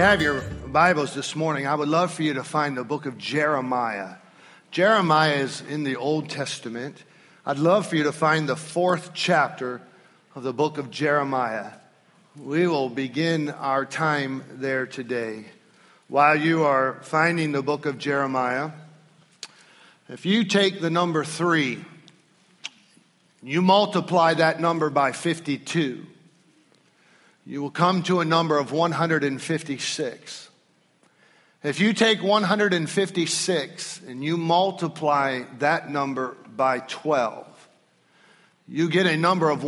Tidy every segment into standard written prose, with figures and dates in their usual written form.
have your Bibles this morning, I would love for you to find the book of Jeremiah. Jeremiah is in the Old Testament. I'd love for you to find the 4th chapter of the book of Jeremiah. We will begin our time there today. While you are finding the book of Jeremiah, if you take the number 3, you multiply that number by 52, you will come to a number of 156. If you take 156 and you multiply that number by 12, you get a number of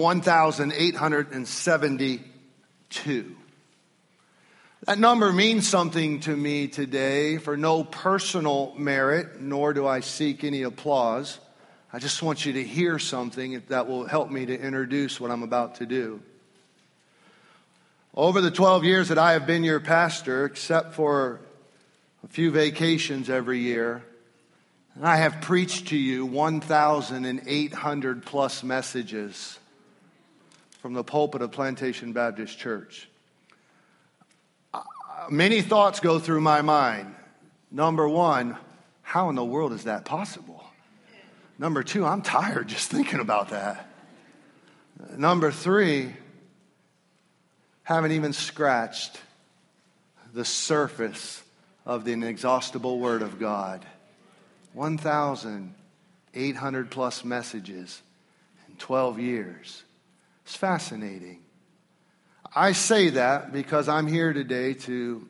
1,872. That number means something to me today for no personal merit, nor do I seek any applause. I just want you to hear something that will help me to introduce what I'm about to do. Over the 12 years that I have been your pastor, except for a few vacations every year, I have preached to you 1,800 plus messages from the pulpit of Plantation Baptist Church. Many thoughts go through my mind. Number one, how in the world is that possible? Number two, I'm tired just thinking about that. Number three, haven't even scratched the surface of the inexhaustible Word of God. 1,800 plus messages in 12 years. It's fascinating. I say that because I'm here today to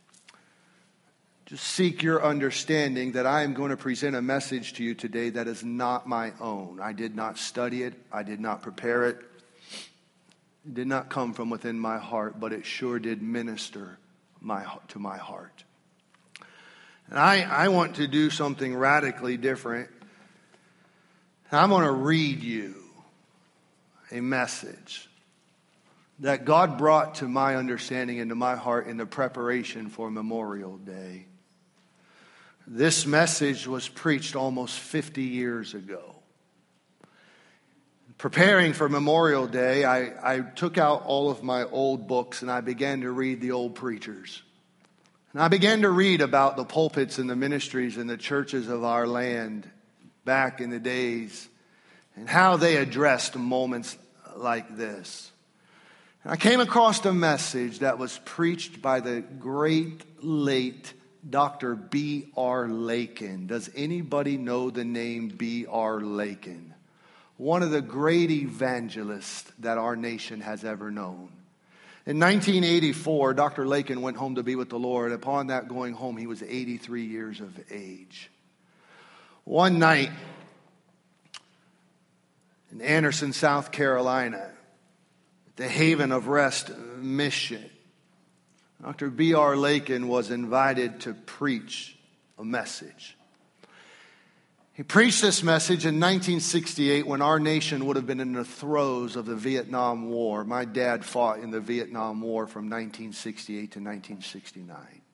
just seek your understanding that I am going to present a message to you today that is not my own. I did not study it. I did not prepare it. It did not come from within my heart, but it sure did minister to my heart. And I want to do something radically different. I'm going to read you a message that God brought to my understanding and to my heart in the preparation for Memorial Day. This message was preached almost 50 years ago. Preparing for Memorial Day, I took out all of my old books and I began to read the old preachers. And I began to read about the pulpits and the ministries and the churches of our land back in the days and how they addressed moments like this. And I came across a message that was preached by the great late Dr. B.R. Lakin. Does anybody know the name B.R. Lakin? One of the great evangelists that our nation has ever known. In 1984, Dr. Lakin went home to be with the Lord. Upon that going home, he was 83 years of age. One night in Anderson, South Carolina, the Haven of Rest Mission, Dr. B.R. Lakin was invited to preach a message. He preached this message in 1968 when our nation would have been in the throes of the Vietnam War. My dad fought in the Vietnam War from 1968 to 1969.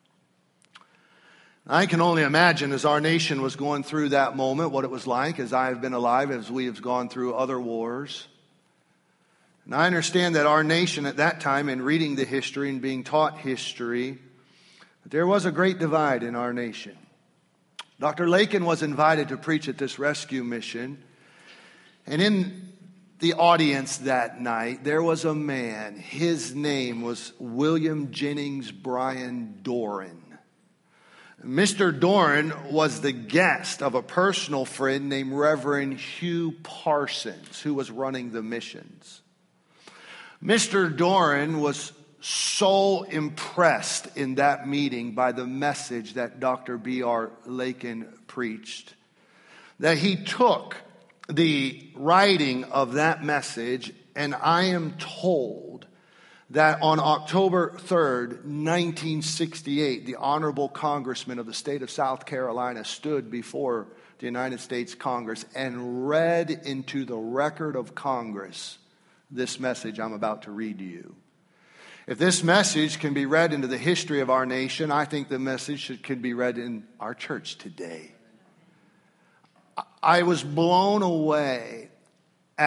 I can only imagine as our nation was going through that moment what it was like, as I have been alive, as we have gone through other wars. And I understand that our nation at that time, in reading the history and being taught history, there was a great divide in our nation. Dr. Lakin was invited to preach at this rescue mission. And in the audience that night, there was a man. His name was William Jennings Bryan Doran. Mr. Doran was the guest of a personal friend named Reverend Hugh Parsons, who was running the missions. Mr. Doran was so impressed in that meeting by the message that Dr. B.R. Lakin preached that he took the writing of that message, and I am told that on October 3rd, 1968, the Honorable Congressman of the state of South Carolina stood before the United States Congress and read into the record of Congress this message I'm about to read to you. If this message can be read into the history of our nation, I think the message can be read in our church today. I was blown away at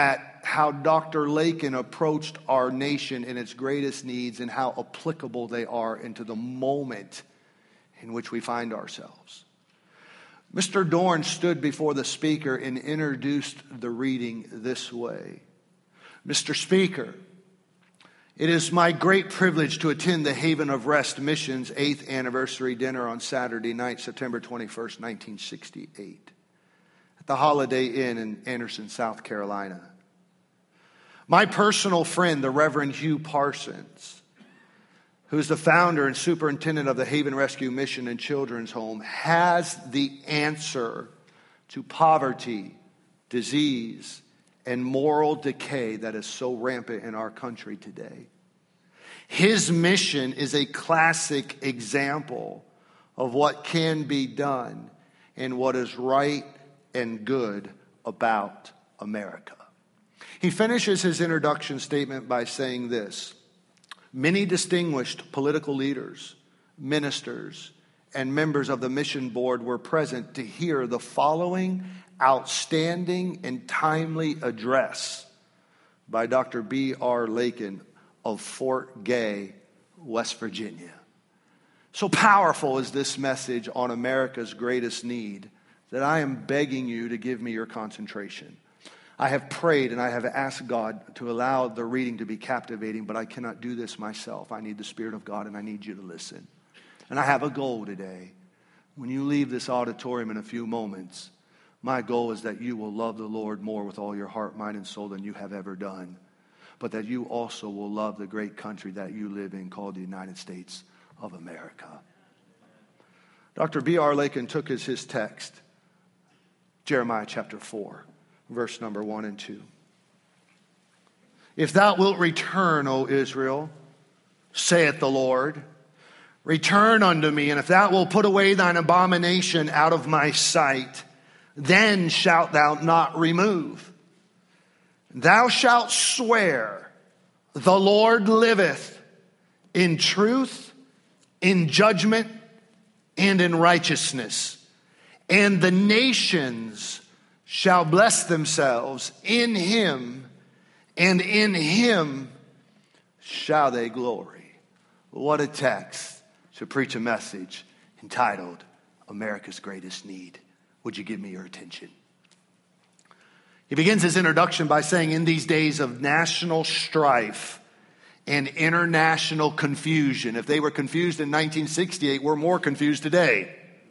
how Dr. Lakin approached our nation in its greatest needs and how applicable they are into the moment in which we find ourselves. Mr. Dorn stood before the speaker and introduced the reading this way. Mr. Speaker, it is my great privilege to attend the Haven of Rest Mission's 8th anniversary dinner on Saturday night, September 21st, 1968, at the Holiday Inn in Anderson, South Carolina. My personal friend, the Reverend Hugh Parsons, who is the founder and superintendent of the Haven Rescue Mission and Children's Home, has the answer to poverty, disease, and moral decay that is so rampant in our country today. His mission is a classic example of what can be done and what is right and good about America. He finishes his introduction statement by saying this: many distinguished political leaders, ministers, and members of the mission board were present to hear the following outstanding and timely address by Dr. B.R. Lakin of Fort Gay, West Virginia. So powerful is this message on America's greatest need that I am begging you to give me your concentration. I have prayed and I have asked God to allow the reading to be captivating, but I cannot do this myself. I need the Spirit of God and I need you to listen. And I have a goal today. When you leave this auditorium in a few moments, my goal is that you will love the Lord more with all your heart, mind, and soul than you have ever done. But that you also will love the great country that you live in called the United States of America. Dr. B.R. Lakin took as his text Jeremiah chapter 4, verse number 1 and 2. If thou wilt return, O Israel, saith the Lord, return unto me, and if thou wilt put away thine abomination out of my sight, then shalt thou not remove. Thou shalt swear, the Lord liveth, in truth, in judgment, and in righteousness. And the nations shall bless themselves in him, and in him shall they glory. What a text to preach a message entitled, America's Greatest Need. Would you give me your attention? He begins his introduction by saying, in these days of national strife and international confusion, if they were confused in 1968, we're more confused today.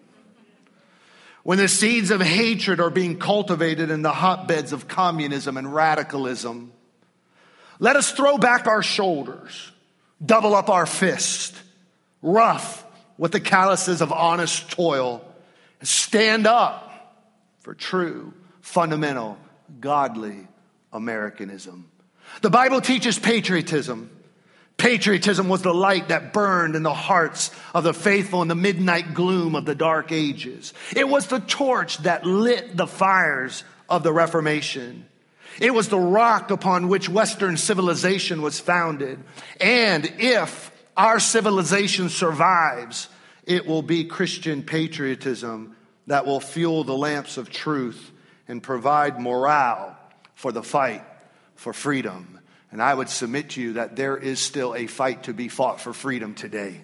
When the seeds of hatred are being cultivated in the hotbeds of communism and radicalism, let us throw back our shoulders, double up our fist, rough with the calluses of honest toil, and stand up for true, fundamental, godly Americanism. The Bible teaches patriotism. Patriotism was the light that burned in the hearts of the faithful in the midnight gloom of the dark ages. It was the torch that lit the fires of the Reformation. It was the rock upon which Western civilization was founded. And if our civilization survives, it will be Christian patriotism that will fuel the lamps of truth and provide morale for the fight for freedom. And I would submit to you that there is still a fight to be fought for freedom today.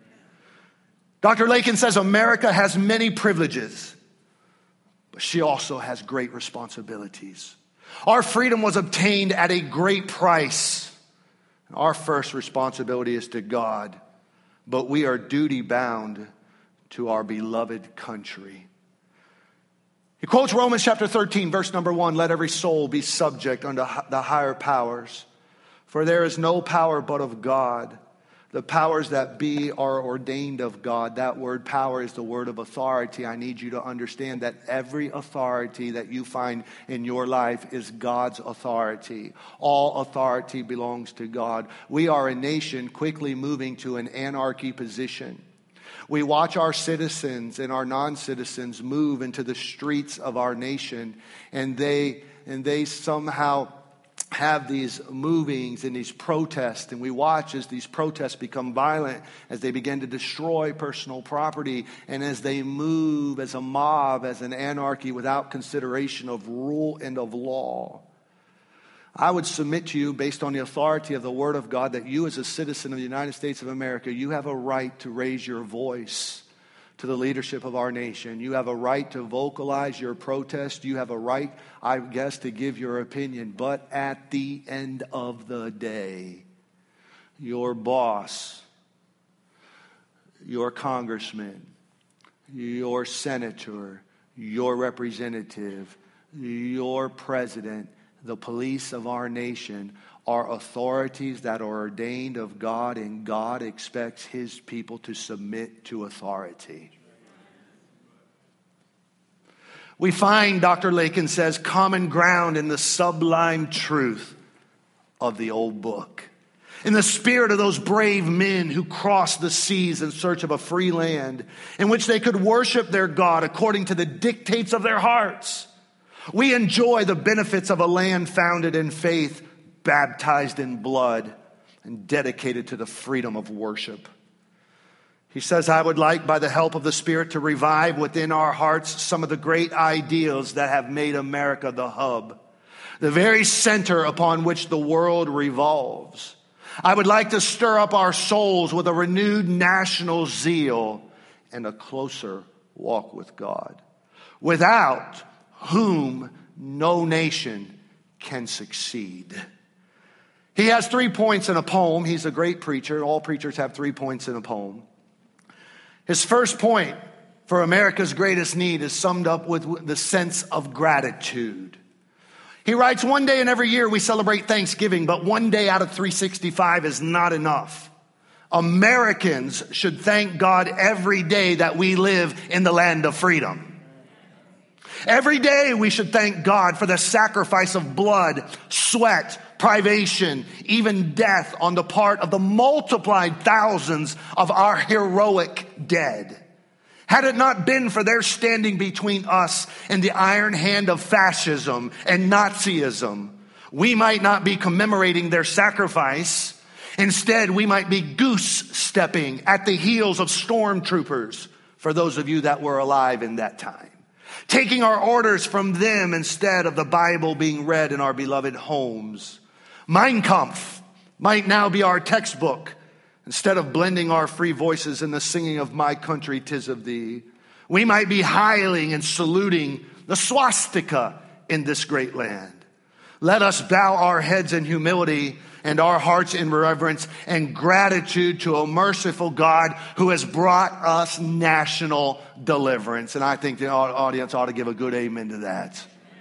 Dr. Lakin says America has many privileges, but she also has great responsibilities. Our freedom was obtained at a great price. Our first responsibility is to God, but we are duty bound to our beloved country. He quotes Romans chapter 13, verse number 1, let every soul be subject unto the higher powers, for there is no power but of God. The powers that be are ordained of God. That word power is the word of authority. I need you to understand that every authority that you find in your life is God's authority. All authority belongs to God. We are a nation quickly moving to an anarchy position. We watch our citizens and our non-citizens move into the streets of our nation, and they somehow have these movings and these protests, and we watch as these protests become violent, as they begin to destroy personal property, and as they move as a mob, as an anarchy without consideration of rule and of law. I would submit to you, based on the authority of the Word of God, that you as a citizen of the United States of America, you have a right to raise your voice to the leadership of our nation. You have a right to vocalize your protest. You have a right, I guess, to give your opinion. But at the end of the day, your boss, your congressman, your senator, your representative, your president, the police of our nation are authorities that are ordained of God, and God expects His people to submit to authority. We find, Dr. Lakin says, common ground in the sublime truth of the old book. In the spirit of those brave men who crossed the seas in search of a free land in which they could worship their God according to the dictates of their hearts. We enjoy the benefits of a land founded in faith, baptized in blood, and dedicated to the freedom of worship. He says, I would like, by the help of the Spirit, to revive within our hearts some of the great ideals that have made America the hub, the very center upon which the world revolves. I would like to stir up our souls with a renewed national zeal and a closer walk with God, without whom no nation can succeed. He has 3 points in a poem. He's a great preacher. All preachers have 3 points in a poem. His first point for America's greatest need is summed up with the sense of gratitude. He writes, one day in every year we celebrate Thanksgiving, but one day out of 365 is not enough. Americans should thank God every day that we live in the land of freedom. Every day we should thank God for the sacrifice of blood, sweat, privation, even death on the part of the multiplied thousands of our heroic dead. Had it not been for their standing between us and the iron hand of fascism and Nazism, we might not be commemorating their sacrifice. Instead, we might be goose-stepping at the heels of stormtroopers, for those of you that were alive in that time, taking our orders from them instead of the Bible being read in our beloved homes. Mein Kampf might now be our textbook instead of blending our free voices in the singing of My Country 'Tis of Thee. We might be hailing and saluting the swastika in this great land. Let us bow our heads in humility and our hearts in reverence and gratitude to a merciful God who has brought us national deliverance. And I think the audience ought to give a good amen to that.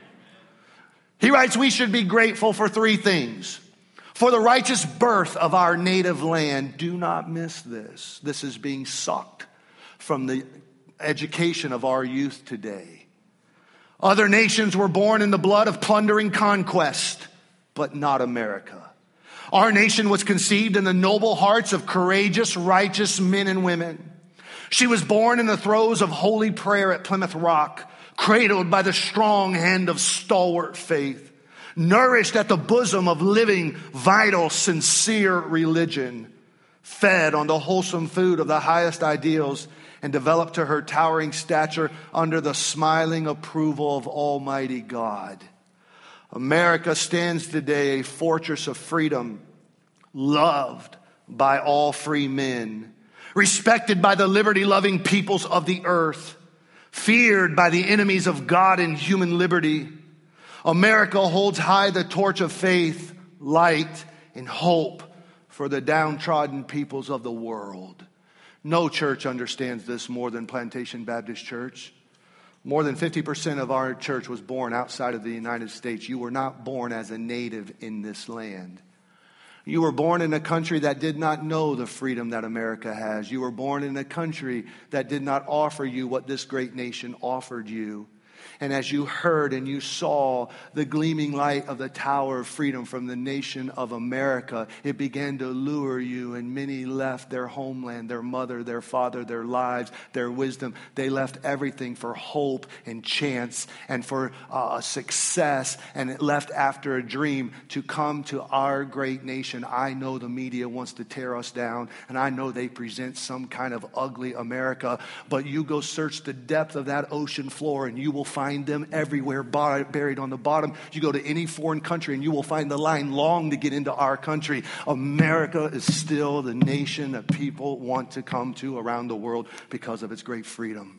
He writes, we should be grateful for 3 things. For the righteous birth of our native land. Do not miss this. This is being sucked from the education of our youth today. Other nations were born in the blood of plundering conquest, but not America. Our nation was conceived in the noble hearts of courageous, righteous men and women. She was born in the throes of holy prayer at Plymouth Rock, cradled by the strong hand of stalwart faith, nourished at the bosom of living, vital, sincere religion, fed on the wholesome food of the highest ideals, and developed to her towering stature under the smiling approval of Almighty God. America stands today a fortress of freedom, loved by all free men, respected by the liberty-loving peoples of the earth, feared by the enemies of God and human liberty. America holds high the torch of faith, light, and hope for the downtrodden peoples of the world. No church understands this more than Plantation Baptist Church. More than 50% of our church was born outside of the United States. You were not born as a native in this land. You were born in a country that did not know the freedom that America has. You were born in a country that did not offer you what this great nation offered you. And as you heard and you saw the gleaming light of the Tower of Freedom from the nation of America, it began to lure you, and many left their homeland, their mother, their father, their lives, their wisdom. They left everything for hope and chance and for success, and it left after a dream to come to our great nation. I know the media wants to tear us down, and I know they present some kind of ugly America, but you go search the depth of that ocean floor and you will find them everywhere, buried on the bottom. You go to any foreign country and you will find the line long to get into our country. America is still the nation that people want to come to around the world because of its great freedom.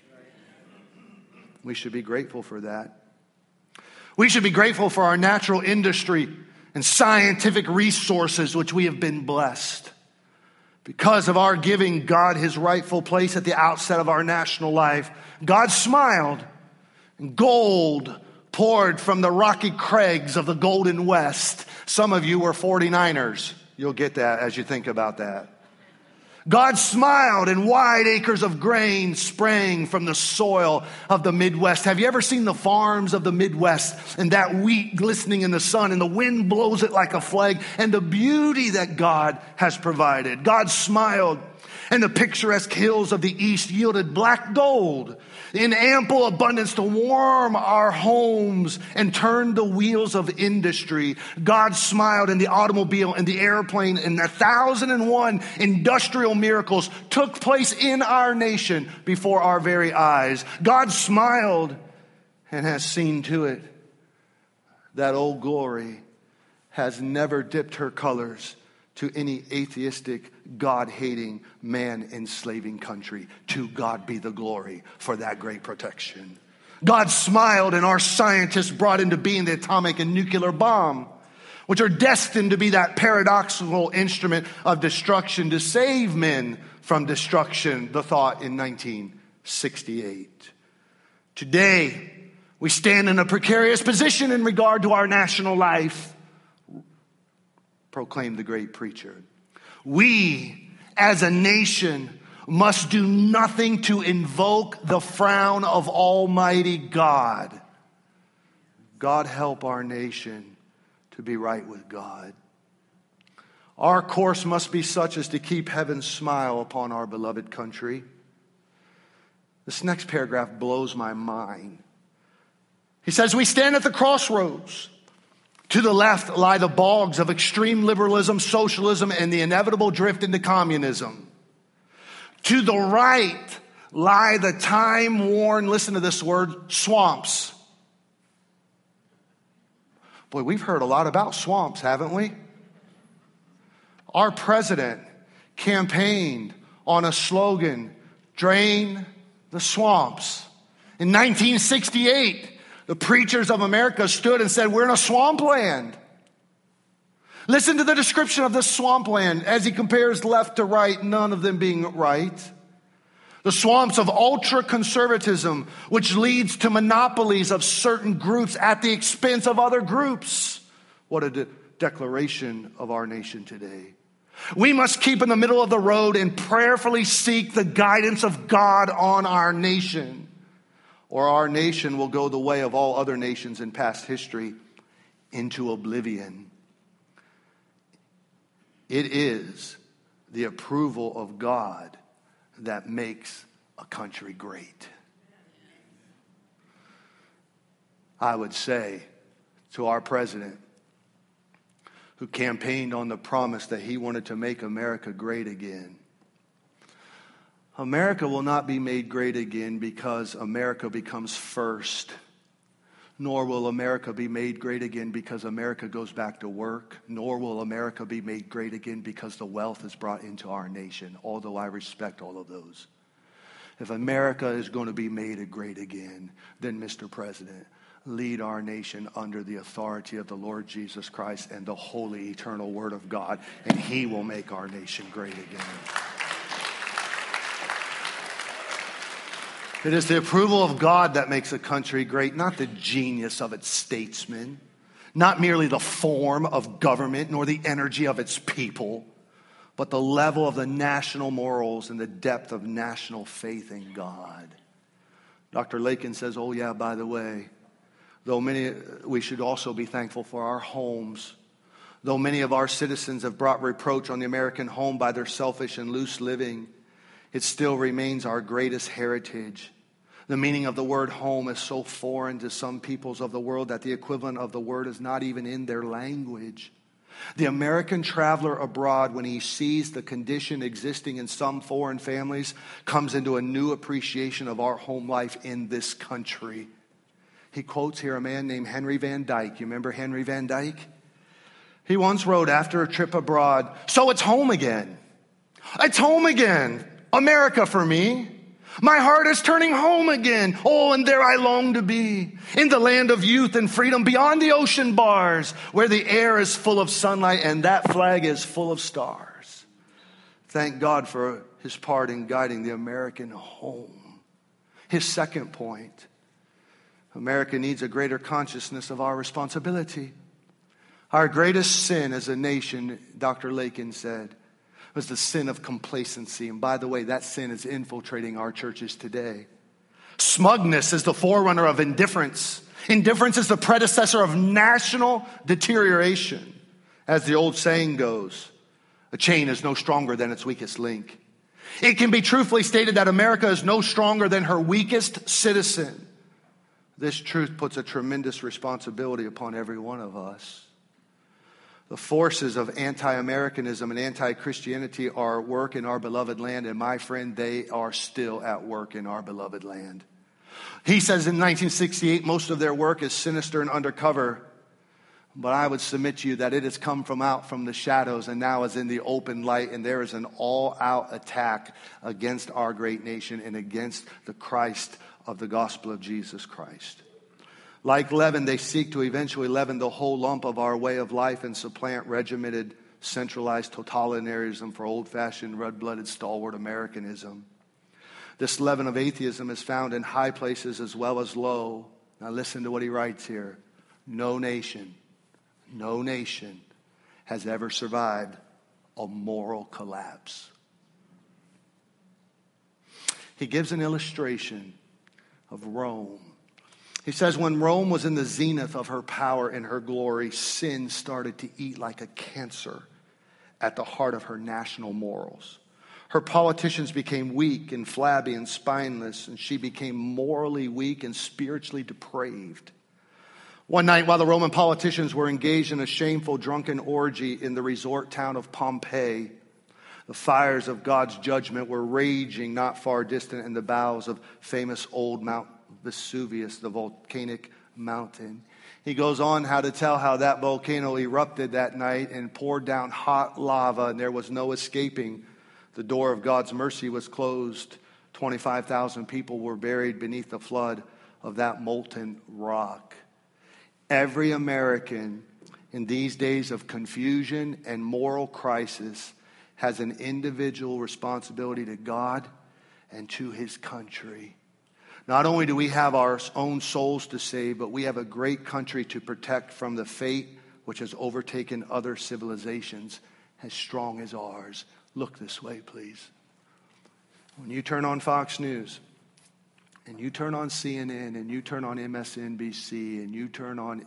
We should be grateful for that. We should be grateful for our natural industry and scientific resources, which we have been blessed. Because of our giving God his rightful place at the outset of our national life, God smiled, and gold poured from the rocky crags of the Golden West. Some of you were 49ers. You'll get that as you think about that. God smiled, and wide acres of grain sprang from the soil of the Midwest. Have you ever seen the farms of the Midwest and that wheat glistening in the sun and the wind blows it like a flag and the beauty that God has provided? God smiled, and the picturesque hills of the east yielded black gold in ample abundance to warm our homes and turn the wheels of industry. God smiled, and the automobile and the airplane and 1,001 industrial miracles took place in our nation before our very eyes. God smiled and has seen to it that Old Glory has never dipped her colors to any atheistic, God-hating, man-enslaving country. To God be the glory for that great protection. God smiled, and our scientists brought into being the atomic and nuclear bomb, which are destined to be that paradoxical instrument of destruction to save men from destruction, the thought in 1968. Today, we stand in a precarious position in regard to our national life, proclaimed the great preacher. We, as a nation, must do nothing to invoke the frown of Almighty God. God help our nation to be right with God. Our course must be such as to keep heaven's smile upon our beloved country. This next paragraph blows my mind. He says, we stand at the crossroads. To the left lie the bogs of extreme liberalism, socialism, and the inevitable drift into communism. To the right lie the time-worn, listen to this word, swamps. Boy, we've heard a lot about swamps, haven't we? Our president campaigned on a slogan, drain the swamps. In 1968, the preachers of America stood and said, we're in a swampland. Listen to the description of this swampland as he compares left to right, none of them being right. The swamps of ultra-conservatism, which leads to monopolies of certain groups at the expense of other groups. What a declaration of our nation today. We must keep in the middle of the road and prayerfully seek the guidance of God on our nation, or our nation will go the way of all other nations in past history, into oblivion. It is the approval of God that makes a country great. I would say to our president, who campaigned on the promise that he wanted to make America great again, America will not be made great again because America becomes first, nor will America be made great again because America goes back to work, nor will America be made great again because the wealth is brought into our nation, although I respect all of those. If America is going to be made great again, then, Mr. President, lead our nation under the authority of the Lord Jesus Christ and the holy, eternal Word of God, and He will make our nation great again. It is the approval of God that makes a country great, not the genius of its statesmen, not merely the form of government, nor the energy of its people, but the level of the national morals and the depth of national faith in God. Dr. Lakin says, oh yeah, by the way, we should also be thankful for our homes. Though many of our citizens have brought reproach on the American home by their selfish and loose living, it still remains our greatest heritage. The meaning of the word home is so foreign to some peoples of the world that the equivalent of the word is not even in their language. The American traveler abroad, when he sees the condition existing in some foreign families, comes into a new appreciation of our home life in this country. He quotes here a man named Henry Van Dyke. You remember Henry Van Dyke? He once wrote after a trip abroad, "So it's home again. It's home again. America for me. My heart is turning home again. Oh, and there I long to be, in the land of youth and freedom, beyond the ocean bars, where the air is full of sunlight and that flag is full of stars." Thank God for his part in guiding the American home. His second point, America needs a greater consciousness of our responsibility. Our greatest sin as a nation, Dr. Lakin said, was the sin of complacency. And by the way, that sin is infiltrating our churches today. Smugness is the forerunner of indifference. Indifference is the predecessor of national deterioration. As the old saying goes, a chain is no stronger than its weakest link. It can be truthfully stated that America is no stronger than her weakest citizen. This truth puts a tremendous responsibility upon every one of us. The forces of anti-Americanism and anti-Christianity are at work in our beloved land, and my friend, they are still at work in our beloved land. He says in 1968, most of their work is sinister and undercover, but I would submit to you that it has come from out from the shadows and now is in the open light, and there is an all-out attack against our great nation and against the Christ of the gospel of Jesus Christ. Like leaven, they seek to eventually leaven the whole lump of our way of life and supplant regimented, centralized totalitarianism for old-fashioned, red-blooded, stalwart Americanism. This leaven of atheism is found in high places as well as low. Now listen to what he writes here. No nation has ever survived a moral collapse. He gives an illustration of Rome. He says when Rome was in the zenith of her power and her glory, sin started to eat like a cancer at the heart of her national morals. Her politicians became weak and flabby and spineless, and she became morally weak and spiritually depraved. One night, while the Roman politicians were engaged in a shameful drunken orgy in the resort town of Pompeii, the fires of God's judgment were raging not far distant in the bowels of famous old Mount Vesuvius, the volcanic mountain. He goes on how to tell how that volcano erupted that night and poured down hot lava, and there was no escaping. The door of God's mercy was closed. 25,000 people were buried beneath the flood of that molten rock. Every American in these days of confusion and moral crisis has an individual responsibility to God and to his country. Not only do we have our own souls to save, but we have a great country to protect from the fate which has overtaken other civilizations as strong as ours. Look this way, please. When you turn on Fox News, and you turn on CNN, and you turn on MSNBC, and you turn on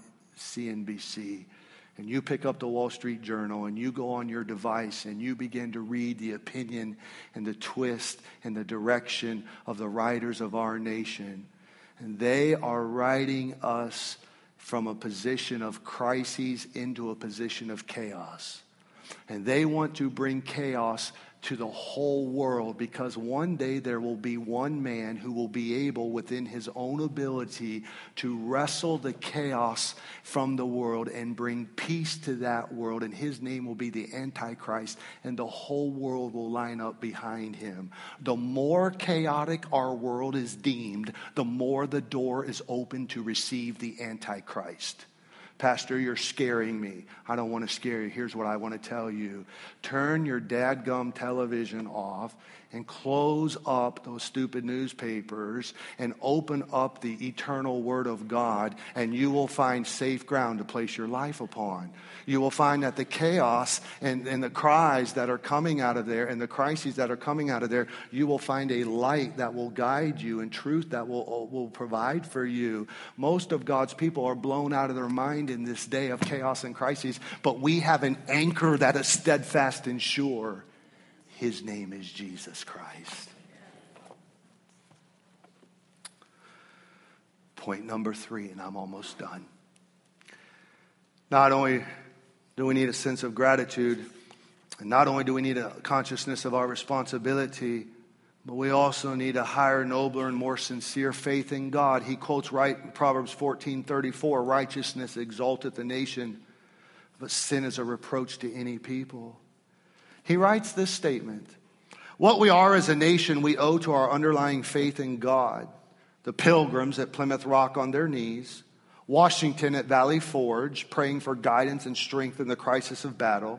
CNBC, and you pick up the Wall Street Journal, and you go on your device, and you begin to read the opinion and the twist and the direction of the writers of our nation. And they are writing us from a position of crises into a position of chaos. And they want to bring chaos to the whole world, because one day there will be one man who will be able, within his own ability, to wrestle the chaos from the world and bring peace to that world, and his name will be the Antichrist, and the whole world will line up behind him. The more chaotic our world is deemed, the more the door is open to receive the Antichrist. Pastor, you're scaring me. I don't want to scare you. Here's what I want to tell you. Turn your dadgum television off and close up those stupid newspapers and open up the eternal Word of God, and you will find safe ground to place your life upon. You will find that the chaos and the cries that are coming out of there and the crises that are coming out of there, you will find a light that will guide you and truth that will provide for you. Most of God's people are blown out of their mind in this day of chaos and crises, but we have an anchor that is steadfast and sure. His name is Jesus Christ. Point number 3, and I'm almost done. Not only do we need a sense of gratitude, and not only do we need a consciousness of our responsibility, But we also need a higher, nobler, and more sincere faith in God. He quotes Proverbs 14:34, righteousness exalteth a nation, but sin is a reproach to any people. He writes this statement: what we are as a nation, we owe to our underlying faith in God. The Pilgrims at Plymouth Rock on their knees, Washington at Valley Forge praying for guidance and strength in the crisis of battle,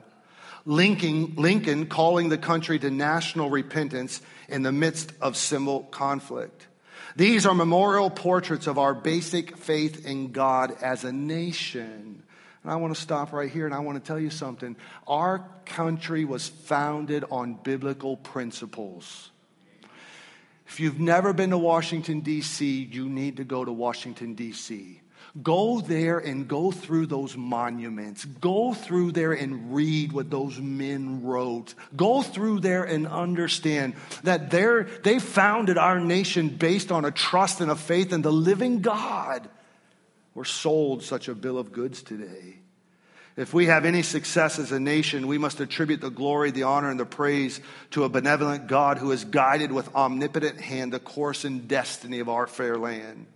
Lincoln calling the country to national repentance in the midst of civil conflict. These are memorial portraits of our basic faith in God as a nation. And I want to stop right here and I want to tell you something. Our country was founded on biblical principles. If you've never been to Washington, D.C., you need to go to Washington, D.C. Go there and go through those monuments. Go through there and read what those men wrote. Go through there and understand that they founded our nation based on a trust and a faith in the living God. We're sold such a bill of goods today. If we have any success as a nation, we must attribute the glory, the honor, and the praise to a benevolent God who has guided with omnipotent hand the course and destiny of our fair land.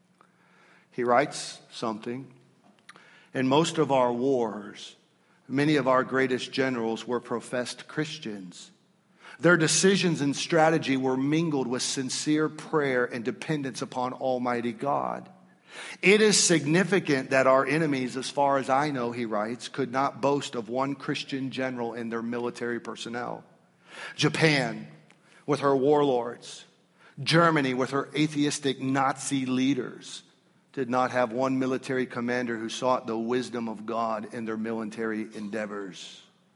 He writes something. In most of our wars, many of our greatest generals were professed Christians. Their decisions and strategy were mingled with sincere prayer and dependence upon Almighty God. It is significant that our enemies, as far as I know, he writes, could not boast of one Christian general in their military personnel. Japan, with her warlords, Germany, with her atheistic Nazi leaders, did not have one military commander who sought the wisdom of God in their military endeavors.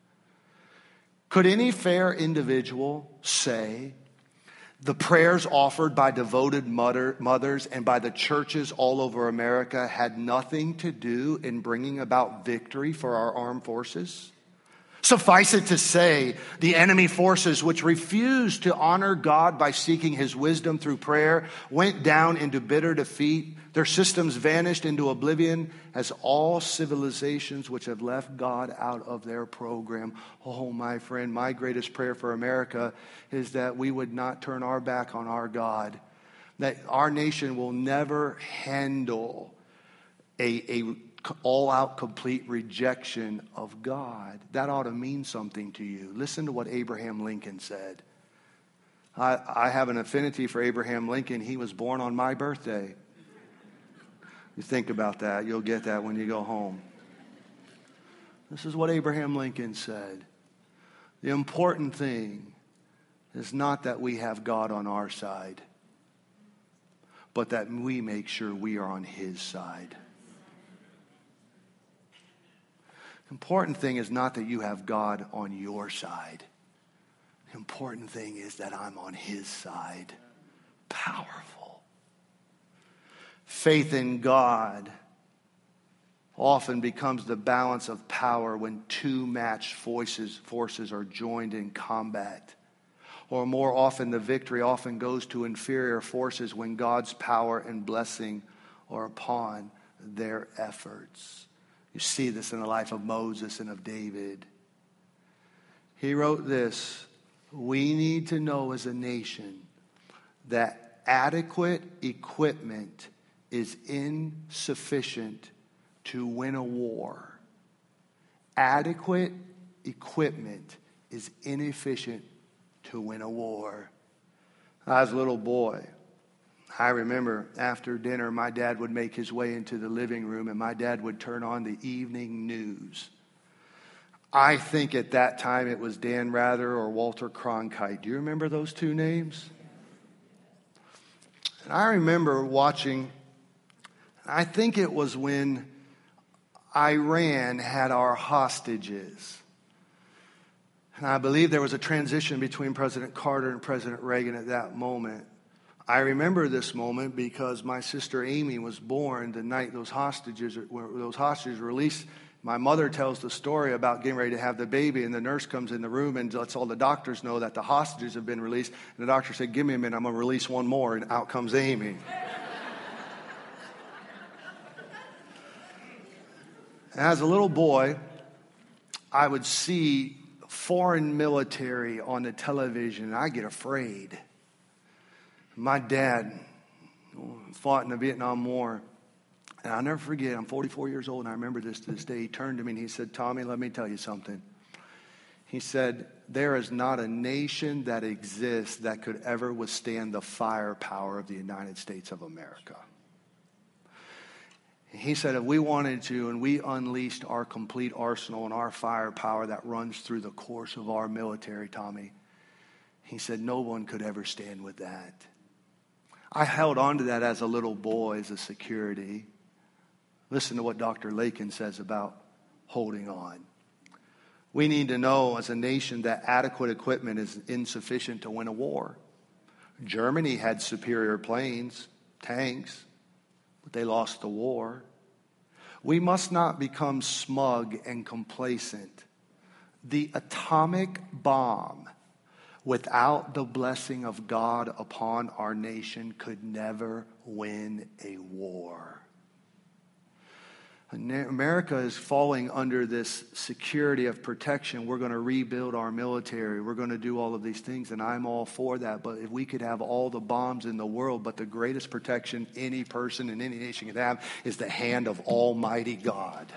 Could any fair individual say the prayers offered by devoted mothers and by the churches all over America had nothing to do in bringing about victory for our armed forces? Suffice it to say, the enemy forces which refused to honor God by seeking his wisdom through prayer went down into bitter defeat. Their systems vanished into oblivion as all civilizations which have left God out of their program. Oh, my friend, my greatest prayer for America is that we would not turn our back on our God, that our nation will never handle a all-out complete rejection of God. That ought to mean something to you. Listen to what Abraham Lincoln said. I have an affinity for Abraham Lincoln. He was born on my birthday. You think about that. You'll get that when you go home. This is what Abraham Lincoln said. The important thing is not that we have God on our side, but that we make sure we are on his side. The important thing is not that you have God on your side. The important thing is that I'm on his side. Powerful. Faith in God often becomes the balance of power when two matched forces are joined in combat. Or more often, the victory often goes to inferior forces when God's power and blessing are upon their efforts. You see this in the life of Moses and of David. He wrote this: we need to know as a nation that adequate equipment is insufficient to win a war. Adequate equipment is inefficient to win a war. I was a little boy. I remember after dinner, my dad would make his way into the living room and my dad would turn on the evening news. I think at that time it was Dan Rather or Walter Cronkite. Do you remember those two names? And I remember watching, I think it was when Iran had our hostages. And I believe there was a transition between President Carter and President Reagan at that moment. I remember this moment because my sister Amy was born the night those hostages were released. My mother tells the story about getting ready to have the baby, and the nurse comes in the room and lets all the doctors know that the hostages have been released. And the doctor said, "Give me a minute, I'm going to release one more," and out comes Amy. As a little boy, I would see foreign military on the television, and I get afraid. My dad fought in the Vietnam War. And I'll never forget, I'm 44 years old, and I remember this to this day. He turned to me and he said, Tommy, let me tell you something. He said, there is not a nation that exists that could ever withstand the firepower of the United States of America. He said, if we wanted to and we unleashed our complete arsenal and our firepower that runs through the course of our military, Tommy, he said, no one could ever stand with that. I held on to that as a little boy, as a security. Listen to what Dr. Lakin says about holding on. We need to know as a nation that adequate equipment is insufficient to win a war. Germany had superior planes, tanks, but they lost the war. We must not become smug and complacent. The atomic bomb, without the blessing of God upon our nation, could never win a war. America is falling under this security of protection. We're going to rebuild our military. We're going to do all of these things, and I'm all for that. But if we could have all the bombs in the world, but the greatest protection any person in any nation could have is the hand of Almighty God.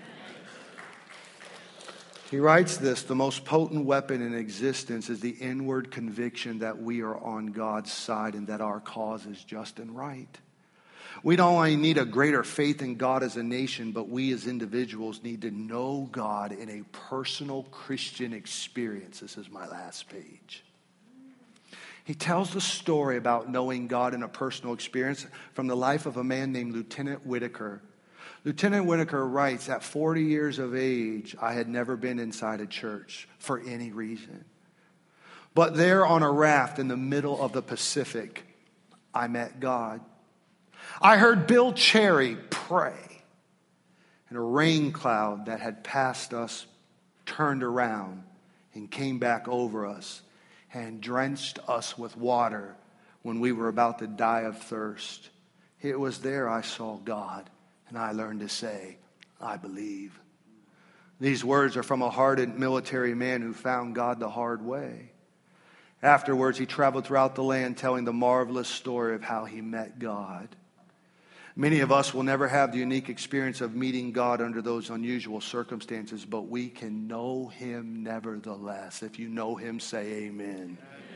He writes this, the most potent weapon in existence is the inward conviction that we are on God's side and that our cause is just and right. We don't only need a greater faith in God as a nation, but we as individuals need to know God in a personal Christian experience. This is my last page. He tells the story about knowing God in a personal experience from the life of a man named Lieutenant Whitaker. Lieutenant Whitaker writes, at 40 years of age, I had never been inside a church for any reason. But there on a raft in the middle of the Pacific, I met God. I heard Bill Cherry pray, and a rain cloud that had passed us turned around and came back over us and drenched us with water when we were about to die of thirst. It was there I saw God, and I learned to say, I believe. These words are from a hardened military man who found God the hard way. Afterwards, he traveled throughout the land telling the marvelous story of how he met God. Many of us will never have the unique experience of meeting God under those unusual circumstances, but we can know him nevertheless. If you know him, say amen.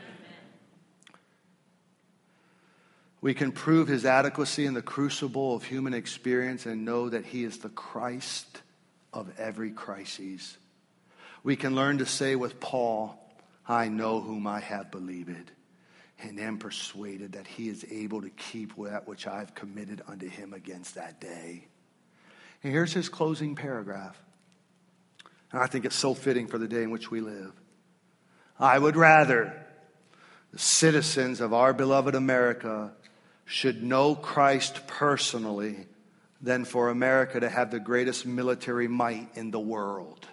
We can prove his adequacy in the crucible of human experience and know that he is the Christ of every crisis. We can learn to say with Paul, I know whom I have believed, and am persuaded that he is able to keep that which I have committed unto him against that day. And here's his closing paragraph. And I think it's so fitting for the day in which we live. I would rather the citizens of our beloved America should know Christ personally than for America to have the greatest military might in the world.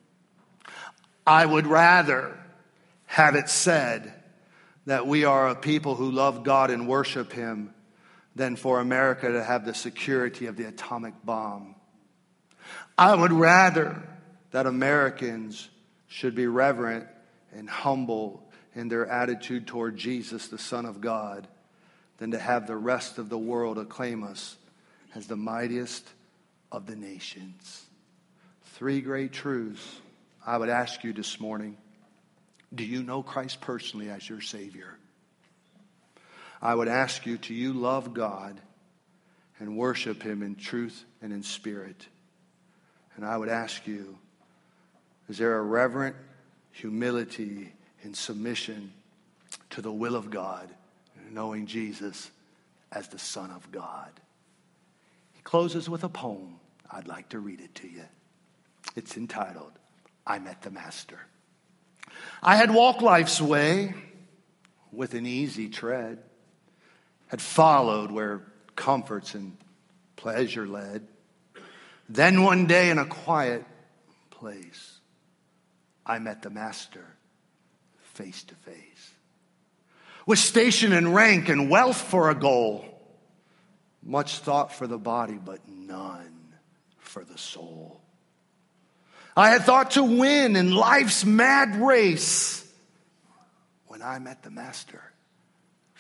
I would rather have it said that we are a people who love God and worship him than for America to have the security of the atomic bomb. I would rather that Americans should be reverent and humble in their attitude toward Jesus, the Son of God, than to have the rest of the world acclaim us as the mightiest of the nations. 3 great truths I would ask you this morning. Do you know Christ personally as your Savior? I would ask you, do you love God and worship him in truth and in spirit? And I would ask you, is there a reverent humility and submission to the will of God, knowing Jesus as the Son of God? He closes with a poem. I'd like to read it to you. It's entitled, I Met the Master. I had walked life's way with an easy tread, had followed where comforts and pleasure led. Then one day in a quiet place, I met the Master face to face. With station and rank and wealth for a goal, much thought for the body, but none for the soul. I had thought to win in life's mad race when I met the Master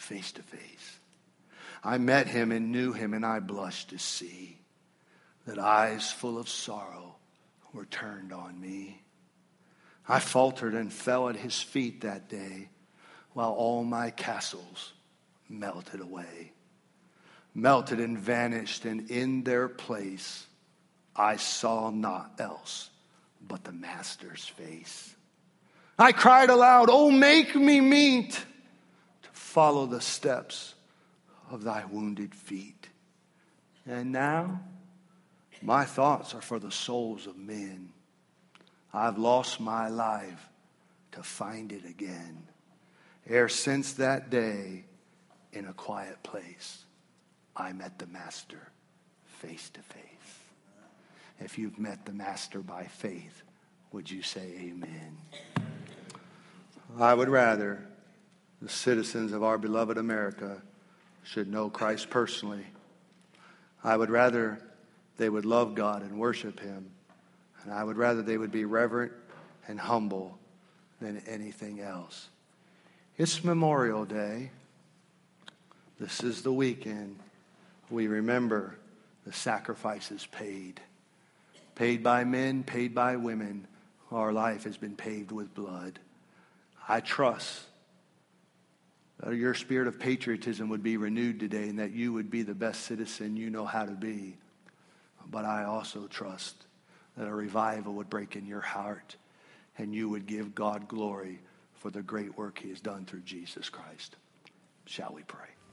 face to face. I met him and knew him, and I blushed to see that eyes full of sorrow were turned on me. I faltered and fell at his feet that day, while all my castles melted away. Melted and vanished, and in their place I saw naught else but the Master's face. I cried aloud, "Oh, make me meet to follow the steps of thy wounded feet." And now my thoughts are for the souls of men. I've lost my life to find it again. Ere since that day, in a quiet place, I met the Master face to face. If you've met the Master by faith, would you say amen? I would rather the citizens of our beloved America should know Christ personally. I would rather they would love God and worship him. And I would rather they would be reverent and humble than anything else. It's Memorial Day. This is the weekend. We remember the sacrifices paid. Paid by men, paid by women. Our life has been paved with blood. I trust that your spirit of patriotism would be renewed today and that you would be the best citizen you know how to be. But I also trust that a revival would break in your heart and you would give God glory for the great work he has done through Jesus Christ. Shall we pray?